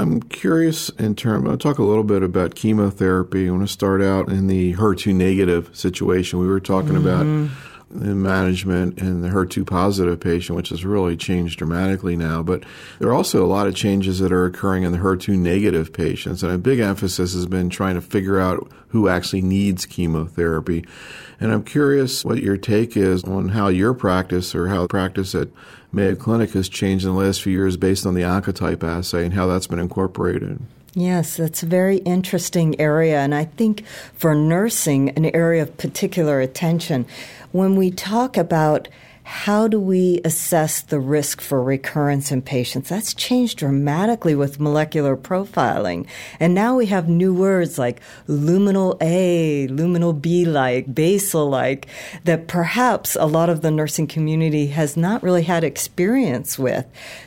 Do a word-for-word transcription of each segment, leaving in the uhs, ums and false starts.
I'm curious in terms, I'll talk a little bit about chemotherapy. I want to start out in the H E R two negative situation. We were talking mm-hmm. about the management in the H E R two positive patient, which has really changed dramatically now. But there are also a lot of changes that are occurring in the H E R two negative patients. And a big emphasis has been trying to figure out who actually needs chemotherapy. And I'm curious what your take is on how your practice or how practice at Mayo Clinic has changed in the last few years based on the Oncotype assay and how that's been incorporated. Yes, that's a very interesting area, and I think for nursing, an area of particular attention. When we talk about how do we assess the risk for recurrence in patients, that's changed dramatically with molecular profiling. And now we have new words like luminal A, luminal B-like, basal-like, that perhaps a lot of the nursing community has not really had experience with.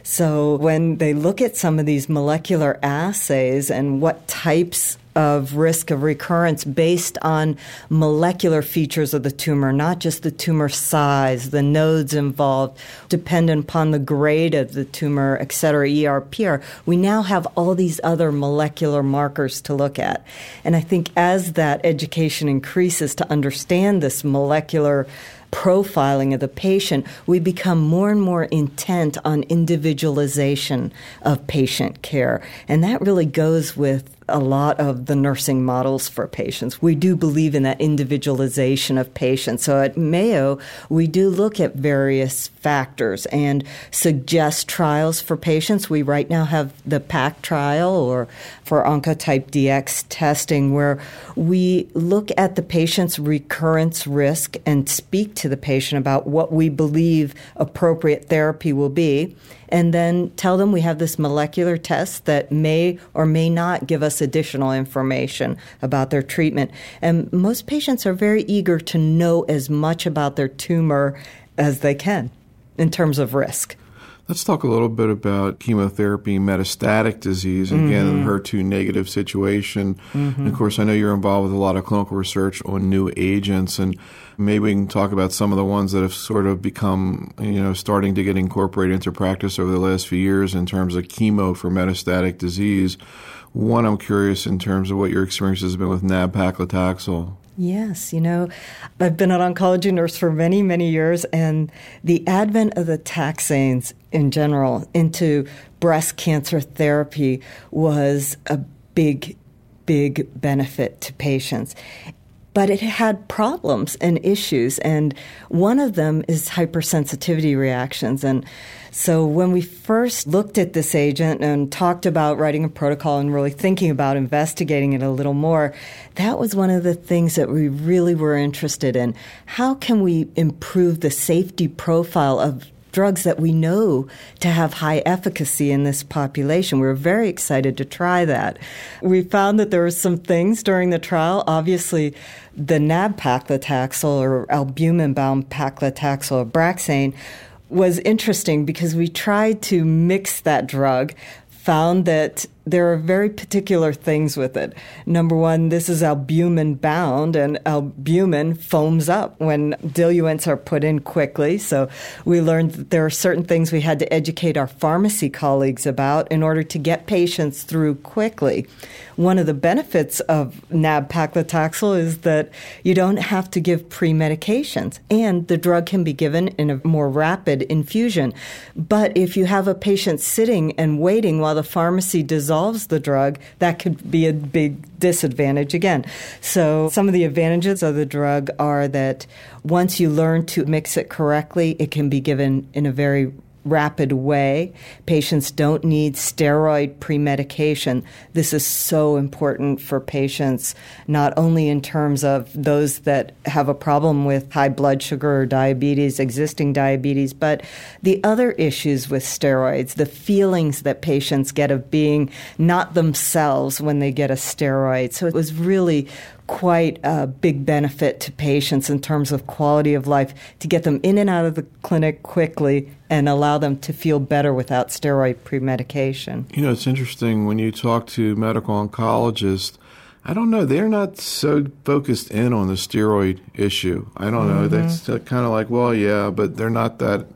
So when they look at some of these molecular assays and what types of risk of recurrence based on molecular features of the tumor, not just the tumor size, the nodes involved, dependent upon the grade of the tumor, et cetera, E R, P R. We now have all these other molecular markers to look at. And I think as that education increases to understand this molecular profiling of the patient, we become more and more intent on individualization of patient care. And that really goes with a lot of the nursing models for patients. We do believe in that individualization of patients. So at Mayo, we do look at various factors and suggest trials for patients. We right now have the PACT trial or for Oncotype D X testing where we look at the patient's recurrence risk and speak to the patient about what we believe appropriate therapy will be, and then tell them we have this molecular test that may or may not give us additional information about their treatment. And most patients are very eager to know as much about their tumor as they can in terms of risk. Let's talk a little bit about chemotherapy, metastatic disease, again, mm-hmm. in the H E R two negative situation. Mm-hmm. And of course, I know you're involved with a lot of clinical research on new agents, and maybe we can talk about some of the ones that have sort of become, you know, starting to get incorporated into practice over the last few years in terms of chemo for metastatic disease. One, I'm curious in terms of what your experience has been with nab-paclitaxel. Yes, you know, I've been an oncology nurse for many, many years, and the advent of the taxanes in general into breast cancer therapy was a big, big benefit to patients. But it had problems and issues, and one of them is hypersensitivity reactions. And so when we first looked at this agent and talked about writing a protocol and really thinking about investigating it a little more, that was one of the things that we really were interested in. How can we improve the safety profile of drugs that we know to have high efficacy in this population? We were very excited to try that. We found that there were some things during the trial. Obviously, the nab-paclitaxel or albumin-bound paclitaxel or Abraxane was interesting because we tried to mix that drug, found that there are very particular things with it. Number one, this is albumin-bound, and albumin foams up when diluents are put in quickly. So we learned that there are certain things we had to educate our pharmacy colleagues about in order to get patients through quickly. One of the benefits of nab-paclitaxel is that you don't have to give pre-medications, and the drug can be given in a more rapid infusion. But if you have a patient sitting and waiting while the pharmacy dissolves the drug, that could be a big disadvantage again. So some of the advantages of the drug are that once you learn to mix it correctly, it can be given in a very rapid way. Patients don't need steroid pre-medication. This is so important for patients, not only in terms of those that have a problem with high blood sugar or diabetes, existing diabetes, but the other issues with steroids, the feelings that patients get of being not themselves when they get a steroid. So it was really quite a big benefit to patients in terms of quality of life to get them in and out of the clinic quickly and allow them to feel better without steroid pre-medication. You know, it's interesting when you talk to medical oncologists, I don't know, they're not so focused in on the steroid issue. I don't know, mm-hmm. That's kind of like, well, yeah, but they're not that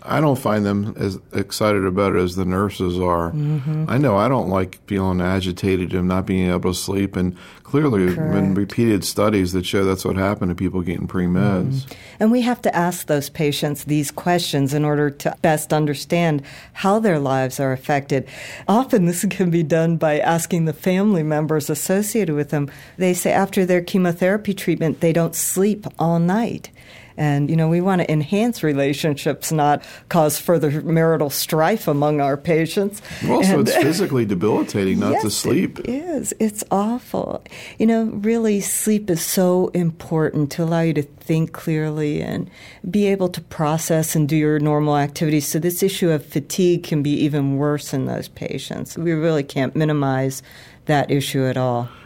I don't find them as excited about it as the nurses are. Mm-hmm. I know I don't like feeling agitated and not being able to sleep, and clearly there have been repeated studies that show that's what happened to people getting pre-meds. Mm-hmm. And we have to ask those patients these questions in order to best understand how their lives are affected. Often this can be done by asking the family members associated with them. They say after their chemotherapy treatment, they don't sleep all night. And, you know, we want to enhance relationships, not cause further marital strife among our patients. Also, and, it's physically debilitating not yes, to sleep. It is. It's awful. You know, really, sleep is so important to allow you to think clearly and be able to process and do your normal activities. So this issue of fatigue can be even worse in those patients. We really can't minimize that issue at all.